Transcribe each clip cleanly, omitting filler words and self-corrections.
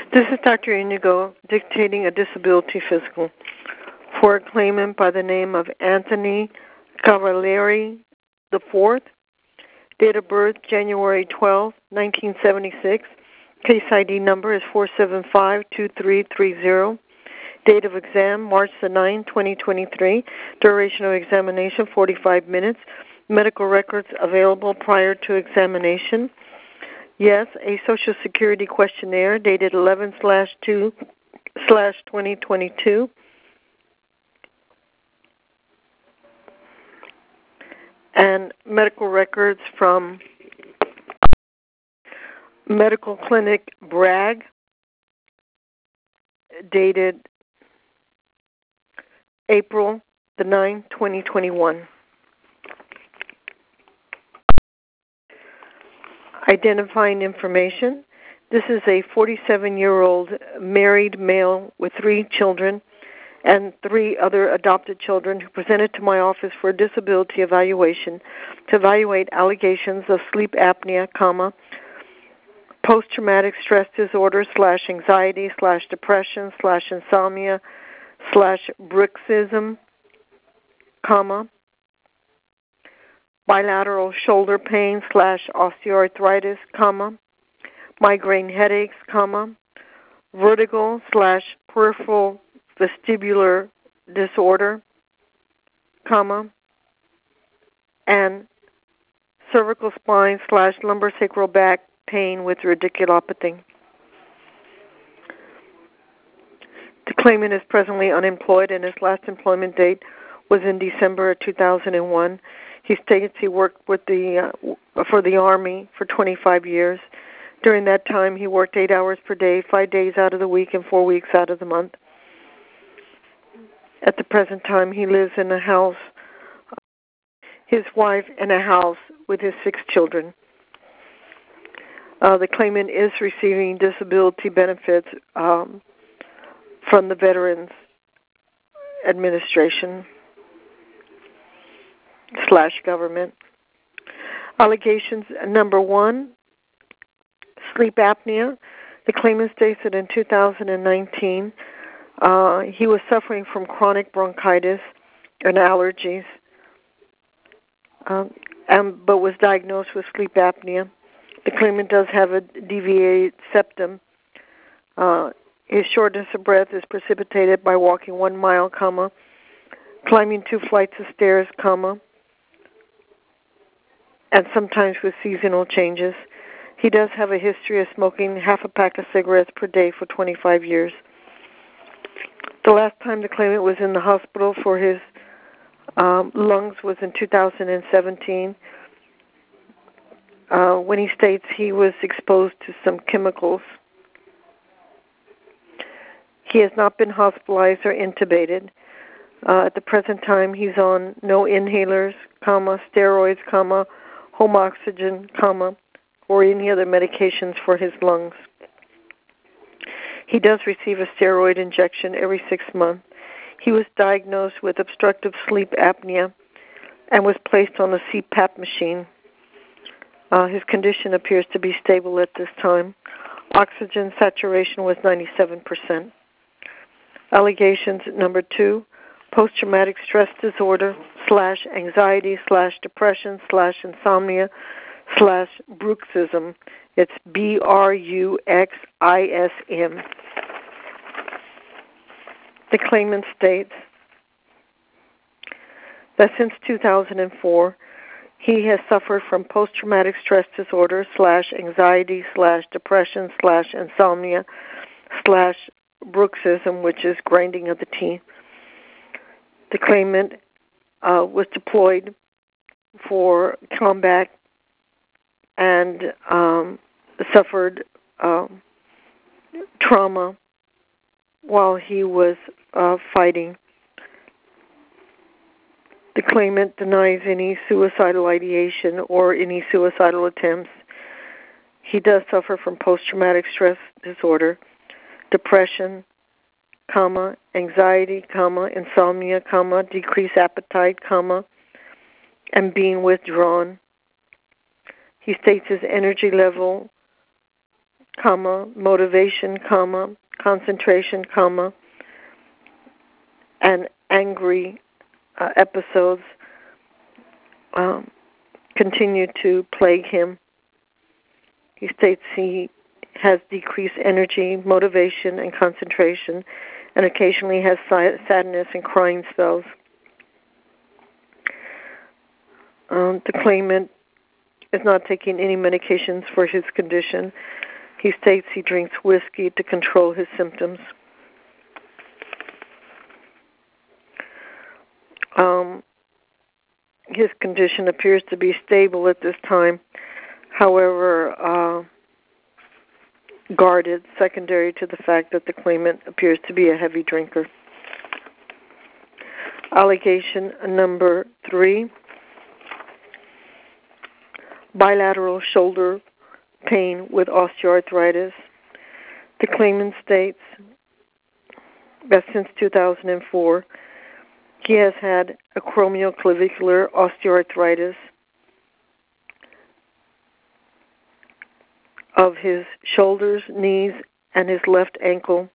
This is Dr. Inigo dictating a disability physical for a claimant by the name of Anthony Cavalieri IV. Date of birth, January 12, 1976. Case ID number is 4752330. Date of exam, March the 9th, 2023. Duration of examination, 45 minutes. Medical records available prior to examination. Yes, a Social Security questionnaire dated 11/2/2022. And medical records from Medical Clinic Bragg dated April the 9th, 2021. Identifying information. This is a 47-year-old married male with 3 children and 3 other adopted children who presented to my office for a disability evaluation to evaluate allegations of sleep apnea, post-traumatic stress disorder / anxiety / depression / insomnia / bruxism, bilateral shoulder pain / osteoarthritis, migraine headaches, vertigo / peripheral vestibular disorder, and cervical spine / lumbosacral back pain with radiculopathy. The claimant is presently unemployed, and his last employment date was in December of 2001. He states he worked with for the Army for 25 years. During that time, he worked 8 hours per day, 5 days out of the week, and 4 weeks out of the month. At the present time, he lives in a house, his wife, and a house with his 6 children. The claimant is receiving disability benefits from the Veterans Administration / government. Allegations number 1, sleep apnea. The claimant states that in 2019, he was suffering from chronic bronchitis and allergies, but was diagnosed with sleep apnea. The claimant does have a deviated septum. His shortness of breath is precipitated by walking 1 mile, climbing 2 flights of stairs, and sometimes with seasonal changes. He does have a history of smoking half a pack of cigarettes per day for 25 years. The last time the claimant was in the hospital for his lungs was in 2017, when he states he was exposed to some chemicals. He has not been hospitalized or intubated. At the present time, he's on no inhalers, steroids, home oxygen, or any other medications for his lungs. He does receive a steroid injection every 6 months. He was diagnosed with obstructive sleep apnea and was placed on a CPAP machine. His condition appears to be stable at this time. Oxygen saturation was 97%. Allegations number 2, post-traumatic stress disorder / anxiety / depression / insomnia / bruxism. It's BRUXISM. The claimant states that since 2004, he has suffered from post-traumatic stress disorder / anxiety / depression / insomnia / bruxism, which is grinding of the teeth. The claimant was deployed for combat and suffered trauma while he was fighting. The claimant denies any suicidal ideation or any suicidal attempts. He does suffer from post-traumatic stress disorder, depression, anxiety, insomnia, decreased appetite, and being withdrawn. He states his energy level motivation, concentration, and angry episodes continue to plague him. He states he has decreased energy, motivation, and concentration, and occasionally has sadness and crying spells. The claimant is not taking any medications for his condition. He states he drinks whiskey to control his symptoms. His condition appears to be stable at this time, however, guarded, secondary to the fact that the claimant appears to be a heavy drinker. Allegation number 3, bilateral shoulder pain with osteoarthritis. The claimant states that since 2004, he has had acromioclavicular osteoarthritis of his shoulders, knees, and his left ankle.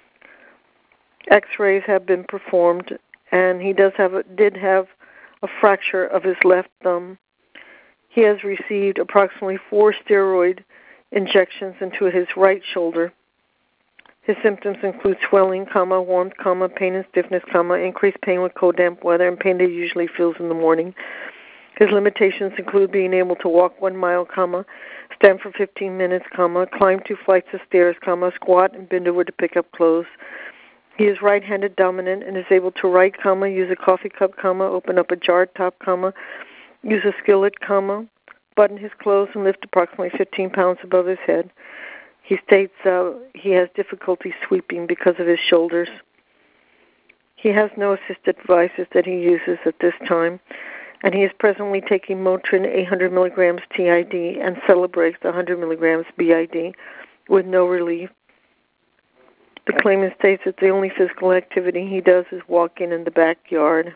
X-rays have been performed, and he did have a fracture of his left thumb. He has received approximately 4 steroid injections into his right shoulder. His symptoms include swelling, warmth, pain and stiffness, increased pain with cold, damp weather, and pain that he usually feels in the morning. His limitations include being able to walk 1 mile, stand for 15 minutes, climb 2 flights of stairs, squat and bend over to pick up clothes. He is right-handed dominant and is able to write, use a coffee cup, open up a jar top, use a skillet, button his clothes and lift approximately 15 pounds above his head. He states he has difficulty sweeping because of his shoulders. He has no assisted devices that he uses at this time, and he is presently taking Motrin 800 milligrams TID and Celebrex 100 milligrams BID with no relief. The claimant states that the only physical activity he does is walking in the backyard.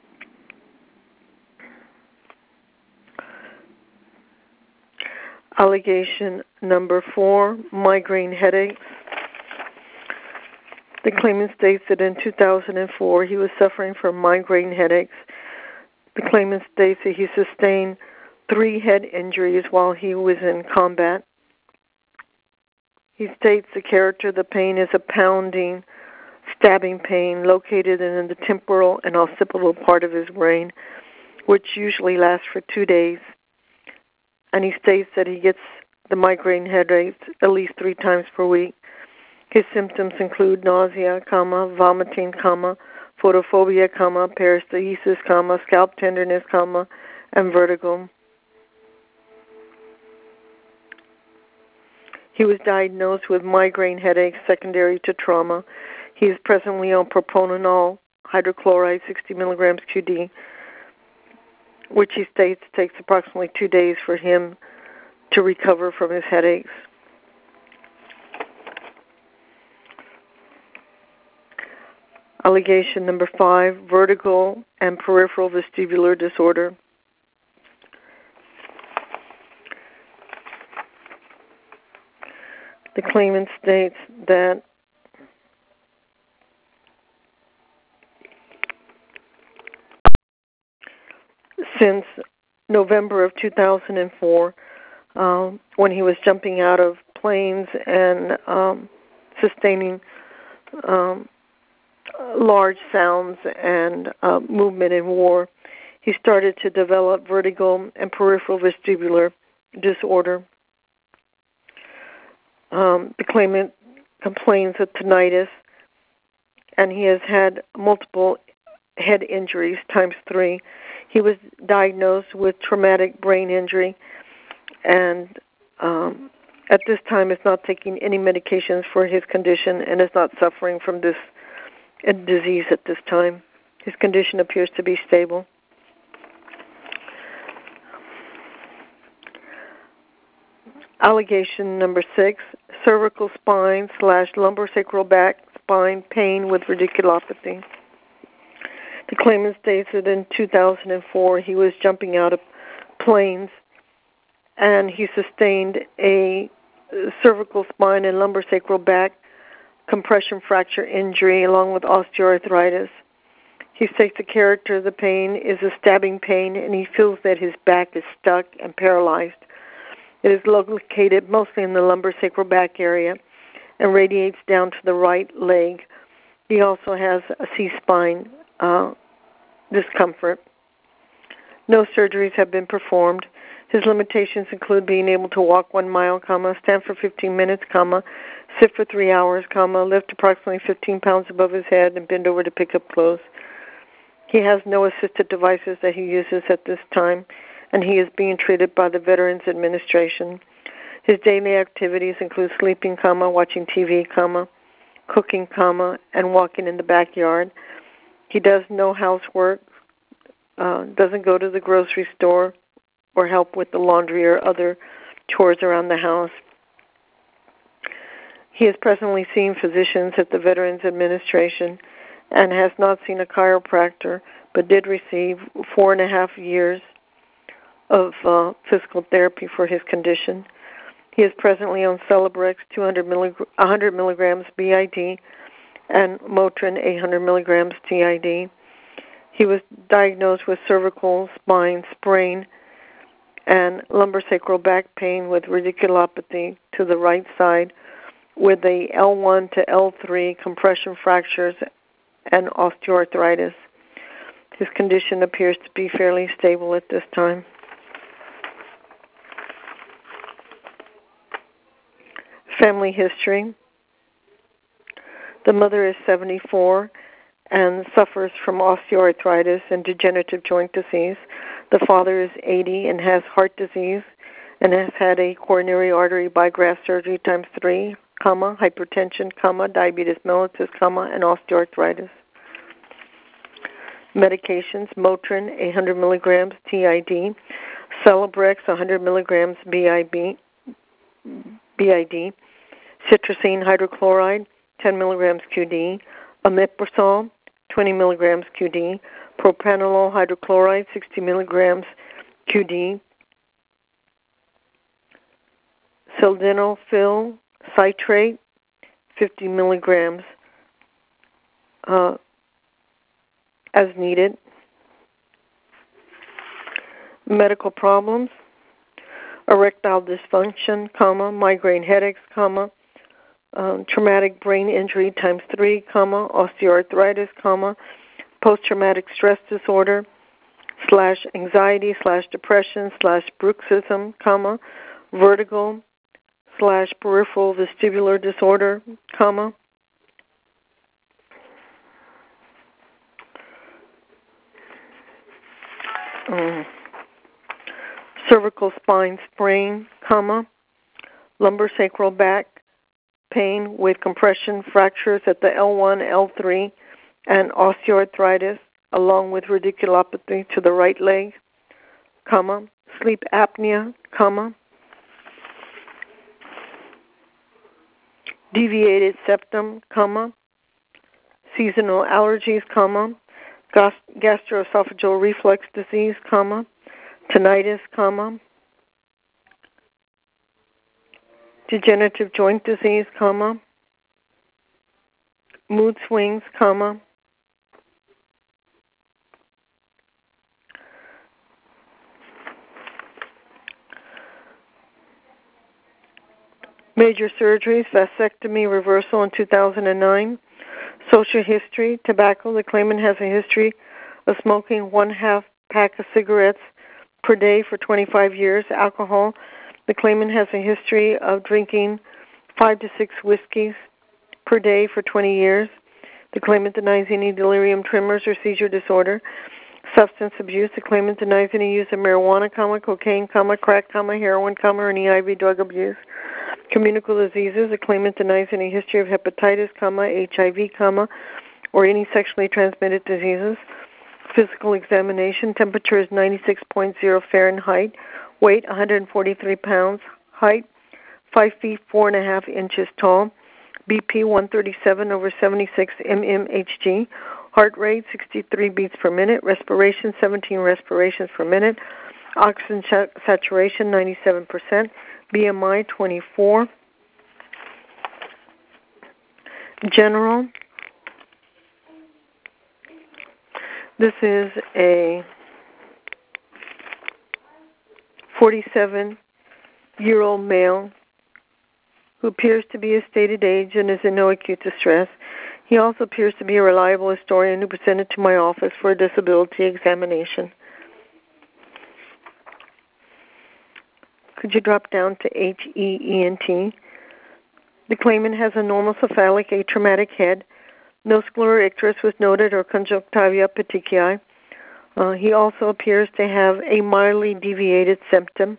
Allegation number 4, migraine headaches. The claimant states that in 2004 he was suffering from migraine headaches. The claimant states that he sustained 3 head injuries while he was in combat. He states the character of the pain is a pounding, stabbing pain located in the temporal and occipital part of his brain, which usually lasts for 2 days. And he states that he gets the migraine headaches at least 3 times per week. His symptoms include nausea, vomiting, photophobia, paresthesis, scalp tenderness, and vertigo. He was diagnosed with migraine headaches secondary to trauma. He is presently on propranolol, hydrochloride, 60 milligrams QD, which he states takes approximately 2 days for him to recover from his headaches. Allegation number 5, vertigo and peripheral vestibular disorder. The claimant states that since November of 2004, when he was jumping out of planes and sustaining large sounds and movement in war, he started to develop vertigo and peripheral vestibular disorder. The claimant complains of tinnitus, and he has had multiple head injuries times 3. He was diagnosed with traumatic brain injury, and at this time is not taking any medications for his condition and is not suffering from this disease at this time. His condition appears to be stable. Allegation number 6, cervical spine / lumbosacral back spine pain with radiculopathy. The claimant states that in 2004 he was jumping out of planes and he sustained a cervical spine and lumbosacral back compression fracture injury along with osteoarthritis. He states the character of the pain is a stabbing pain, and he feels that his back is stuck and paralyzed. It is located mostly in the lumbosacral back area and radiates down to the right leg. He also has a C-spine discomfort. No surgeries have been performed. His limitations include being able to walk 1 mile, stand for 15 minutes, sit for 3 hours, lift approximately 15 pounds above his head, and bend over to pick up clothes. He has no assisted devices that he uses at this time, and he is being treated by the Veterans Administration. His daily activities include sleeping, watching TV, cooking, and walking in the backyard. He does no housework, doesn't go to the grocery store or help with the laundry or other chores around the house. He is presently seeing physicians at the Veterans Administration and has not seen a chiropractor, but did receive 4.5 years of physical therapy for his condition. He is presently on Celebrex 100 milligrams BID and Motrin 800 milligrams TID. He was diagnosed with cervical spine sprain and lumbosacral back pain with radiculopathy to the right side with a L1 to L3 compression fractures and osteoarthritis. His condition appears to be fairly stable at this time. Family history. The mother is 74 and suffers from osteoarthritis and degenerative joint disease. The father is 80 and has heart disease and has had a coronary artery bygraft surgery times 3, hypertension, diabetes mellitus, and osteoarthritis. Medications: Motrin 800 milligrams TID, Celebrex 100 milligrams BID, citrusine hydrochloride 10 milligrams QD, omeprazole 20 milligrams QD, propranolol hydrochloride 60 milligrams QD, sildenafil citrate 50 milligrams as needed. Medical problems: erectile dysfunction, migraine headaches, traumatic brain injury times 3, osteoarthritis, post-traumatic stress disorder / anxiety / depression / bruxism, vertigo / peripheral vestibular disorder, cervical spine sprain, lumbosacral back pain with compression fractures at the L1, L3, and osteoarthritis, along with radiculopathy to the right leg, sleep apnea, deviated septum, seasonal allergies, gastroesophageal reflux disease, tinnitus, degenerative joint disease, mood swings, major surgeries, vasectomy reversal in 2009. Social history: tobacco. The claimant has a history of smoking 1/2 pack of cigarettes per day for 25 years. Alcohol. The claimant has a history of drinking 5 to 6 whiskeys per day for 20 years. The claimant denies any delirium tremors or seizure disorder. Substance abuse. The claimant denies any use of marijuana, cocaine, crack, heroin, or any IV drug abuse. Communicable diseases. The claimant denies any history of hepatitis, HIV, or any sexually transmitted diseases. Physical examination. Temperature is 96.0 Fahrenheit. Weight 143 pounds. Height 5 feet 4.5 inches tall. BP 137/76 mmHg. Heart rate 63 beats per minute. Respiration 17 respirations per minute. Oxygen saturation 97%. BMI 24. General. This is a 47-year-old male who appears to be his stated age and is in no acute distress. He also appears to be a reliable historian who presented to my office for a disability examination. Could you drop down to HEENT? The claimant has a normal cephalic atraumatic head. No sclera icterus was noted or conjunctiva petechiae. He also appears to have a mildly deviated septum.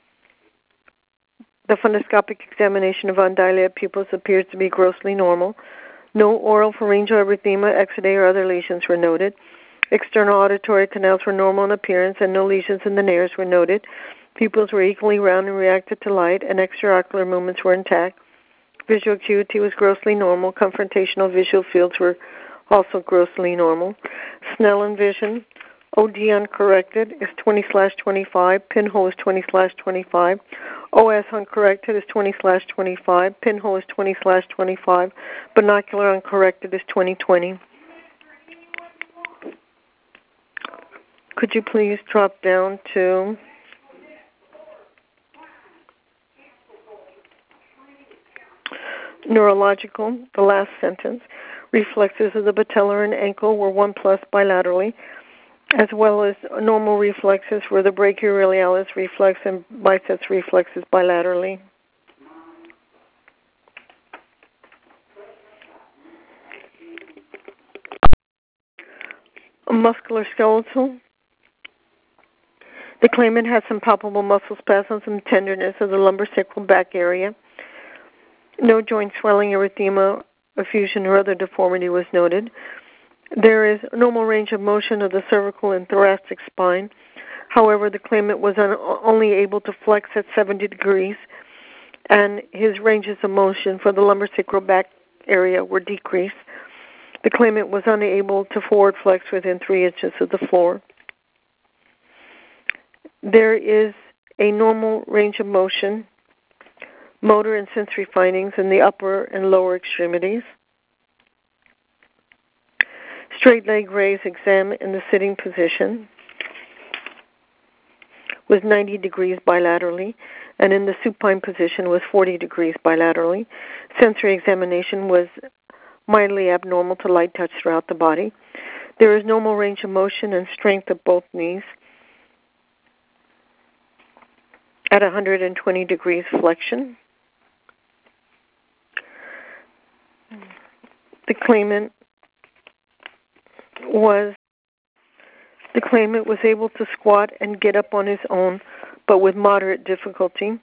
The fundoscopic examination of undilated pupils appears to be grossly normal. No oral pharyngeal erythema, exudae, or other lesions were noted. External auditory canals were normal in appearance, and no lesions in the nares were noted. Pupils were equally round and reacted to light, and extraocular movements were intact. Visual acuity was grossly normal. Confrontational visual fields were also grossly normal. Snellen vision, OD uncorrected, is 20/25. Pinhole is 20/25. OS uncorrected is 20/25. Pinhole is 20/25. Binocular uncorrected is 20/20. Could you please drop down to neurological, the last sentence? Reflexes of the patellar and ankle were 1+ bilaterally, as well as normal reflexes were the brachioradialis reflex and biceps reflexes bilaterally. Musculoskeletal. The claimant had some palpable muscle spasms and tenderness of the lumbosacral back area. No joint swelling, erythema, effusion, or other deformity was noted. There is normal range of motion of the cervical and thoracic spine. However, the claimant was only able to flex at 70 degrees, and his ranges of motion for the lumbosacral back area were decreased. The claimant was unable to forward flex within 3 inches of the floor. There is a normal range of motion, motor and sensory findings in the upper and lower extremities. Straight leg raise exam in the sitting position was 90 degrees bilaterally, and in the supine position was 40 degrees bilaterally. Sensory examination was mildly abnormal to light touch throughout the body. There is normal range of motion and strength of both knees at 120 degrees flexion. The claimant was able to squat and get up on his own, but with moderate difficulty.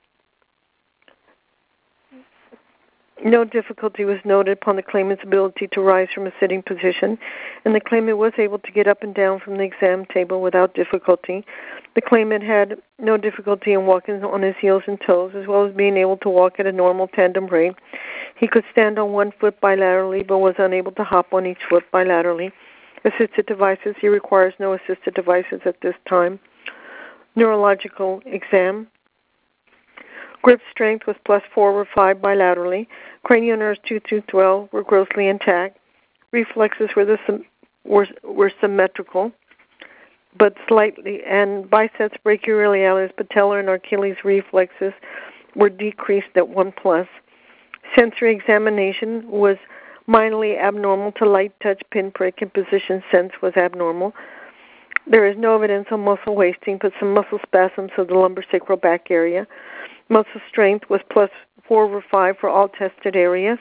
No difficulty was noted upon the claimant's ability to rise from a sitting position, and the claimant was able to get up and down from the exam table without difficulty. The claimant had no difficulty in walking on his heels and toes, as well as being able to walk at a normal tandem rate. He could stand on one foot bilaterally, but was unable to hop on each foot bilaterally. Assisted devices, he requires no assisted devices at this time. Neurological exam. Grip strength was +4/5 bilaterally. Cranial nerves 2 through 12 were grossly intact. Reflexes were symmetrical, but slightly, and biceps, brachioradialis, patellar, and Achilles reflexes were decreased at 1+. Sensory examination was mildly abnormal to light touch, pinprick, and position sense was abnormal. There is no evidence of muscle wasting, but some muscle spasms of the lumbosacral back area. Muscle strength was +4/5 for all tested areas.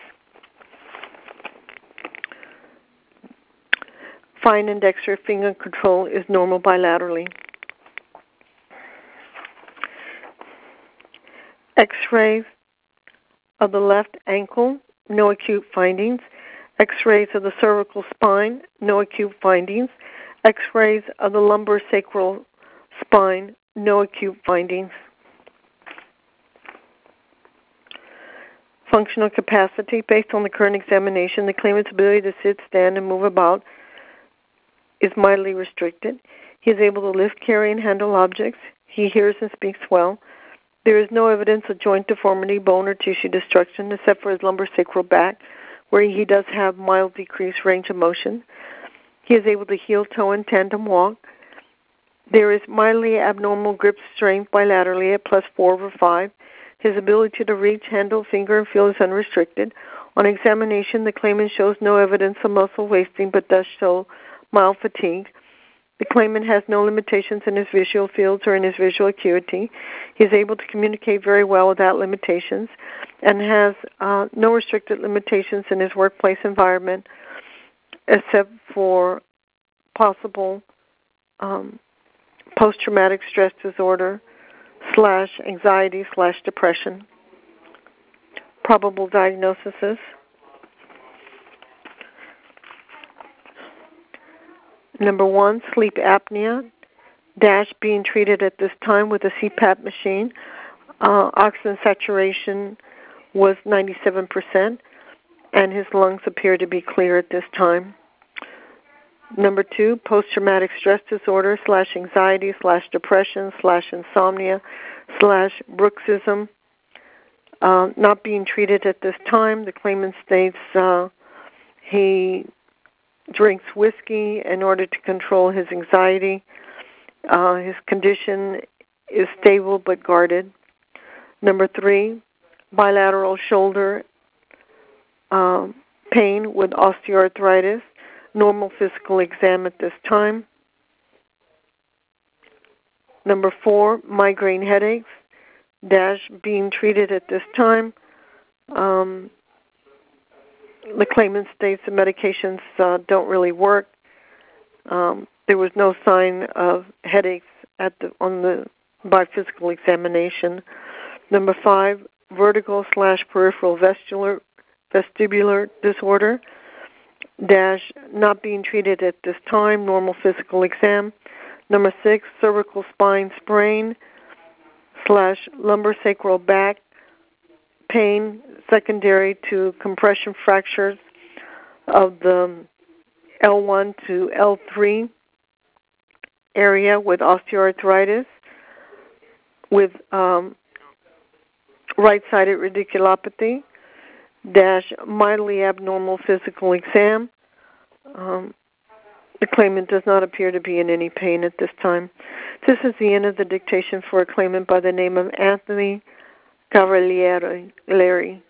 Fine and dexter finger control is normal bilaterally. X-rays of the left ankle, no acute findings. X-rays of the cervical spine, no acute findings. X-rays of the lumbosacral spine, no acute findings. Functional capacity. Based on the current examination, the claimant's ability to sit, stand, and move about is mildly restricted. He is able to lift, carry, and handle objects. He hears and speaks well. There is no evidence of joint deformity, bone, or tissue destruction, except for his lumbosacral back, where he does have mild decreased range of motion. He is able to heel, toe, and tandem walk. There is mildly abnormal grip strength bilaterally at +4/5. His ability to reach, handle, finger, and feel is unrestricted. On examination, the claimant shows no evidence of muscle wasting but does show mild fatigue. The claimant has no limitations in his visual fields or in his visual acuity. He is able to communicate very well without limitations and has no restricted limitations in his workplace environment except for possible post-traumatic stress disorder / anxiety / depression. Probable diagnoses. Number 1, sleep apnea, - being treated at this time with a CPAP machine. Oxygen saturation was 97%, and his lungs appear to be clear at this time. Number 2, post-traumatic stress disorder / anxiety / depression / insomnia / bruxism. Not being treated at this time. The claimant states he drinks whiskey in order to control his anxiety. His condition is stable but guarded. Number 3, bilateral shoulder pain with osteoarthritis. Normal physical exam at this time. Number 4, migraine headaches, - being treated at this time. The claimant states the medications don't really work. There was no sign of headaches by physical examination. Number 5, vertigo / peripheral vestibular disorder, - not being treated at this time. Normal physical exam. Number 6, cervical spine sprain / lumbosacral back pain secondary to compression fractures of the L1 to L3 area with osteoarthritis, with right-sided radiculopathy, - mildly abnormal physical exam. The claimant does not appear to be in any pain at this time. This is the end of the dictation for a claimant by the name of Anthony Cavalieri.